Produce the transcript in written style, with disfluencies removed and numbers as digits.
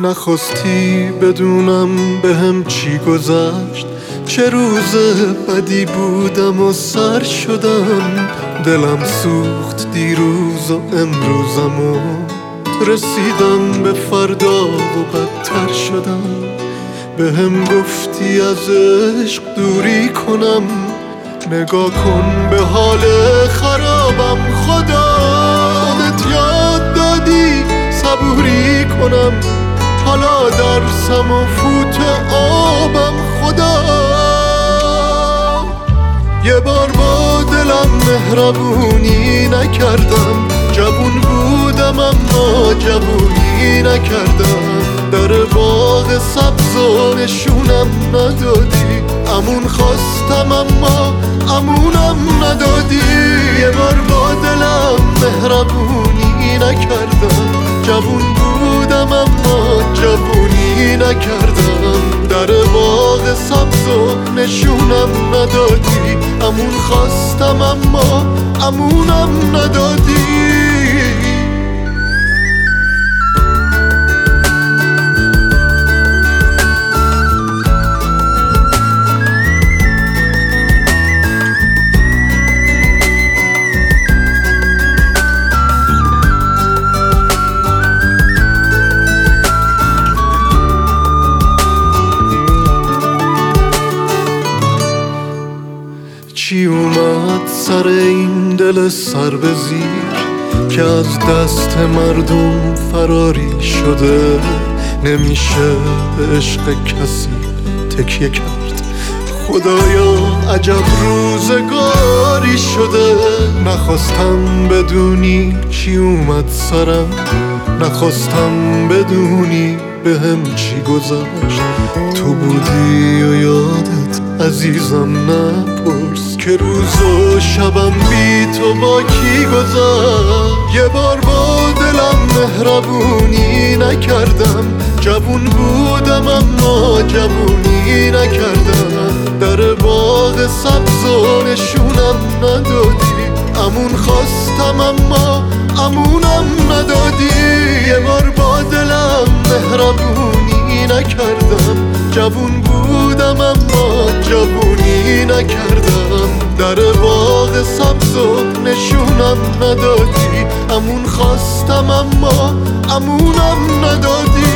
نخواستی بدونم بهم چی گذشت، چه روز بدی بودم و سر شدم. دلم سوخت دیروز و امروزم و رسیدم به فردا و بدتر شدم. بهم گفتی از عشق دوری کنم، نگاه کن به حال خرابم. خودت یاد دادی صبوری کنم، حالا درسم و فوت آبم. خدا یه بار با دلم مهربونی نکردم، جوون بودم اما جوونی نکردم. در باغ سبز و نشونم ندادی، امون خواستم اما امونم ندادی. یه بار با دلم مهربونی نکردم، جوون بودم اما جوونی نکردم. در باغ سبز و نشونم ندادی، امون خواستم اما امونم ندادی. چی اومد سر این دل سر به زیر که از دست مردم فراری شده؟ نمیشه به عشق کسی تکیه کرد، خدایا عجب روزگاری شده. نخواستم بدونی چی اومد سرم، نخواستم بدونی بهم چی گذشت. تو بودی و یادت عزیزم نپرس که روز و شبم بی تو با کی گذشت. یه بار با دلم مهربونی نکردم، جوون بودم اما جوونی نکردم. در باغ سبز و نشونم ندادی، امون خواستم اما امونم ندادی. یه بار با دلم مهربونی نکردم، جوون بودم اما جوونی نکردم. در باغ سبز و نشونم ندادی، امون خواستم اما امونم ندادی.